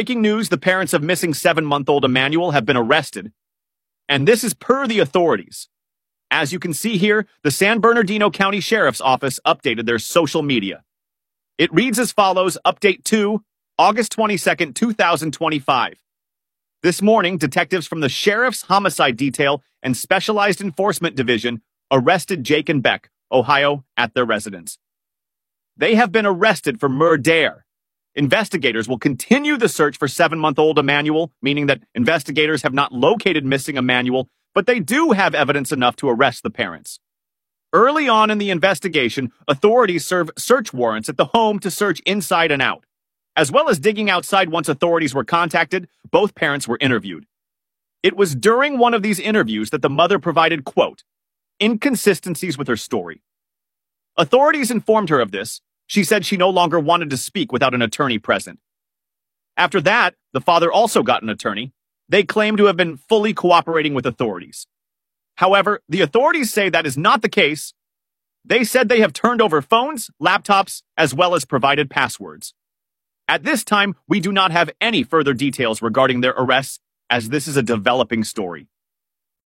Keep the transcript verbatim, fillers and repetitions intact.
breaking news, the parents of missing seven-month-old Emmanuel have been arrested. And this is per the authorities. As you can see here, the San Bernardino County Sheriff's Office updated their social media. It reads as follows, Update two, August twenty-second, two thousand twenty-five. This morning, detectives from the Sheriff's Homicide Detail and Specialized Enforcement Division arrested Jake and Beck, Ohio, at their residence. They have been arrested for murder. Investigators will continue the search for seven-month-old Emmanuel, meaning that investigators have not located missing Emmanuel, but they do have evidence enough to arrest the parents. Early on in the investigation, authorities served search warrants at the home to search inside and out. As well as digging outside once authorities were contacted, both parents were interviewed. It was during one of these interviews that the mother provided, quote, inconsistencies with her story. Authorities informed her of this. She said she no longer wanted to speak without an attorney present. After that, the father also got an attorney. They claim to have been fully cooperating with authorities. However, the authorities say that is not the case. They said they have turned over phones, laptops, as well as provided passwords. At this time, we do not have any further details regarding their arrests, as this is a developing story.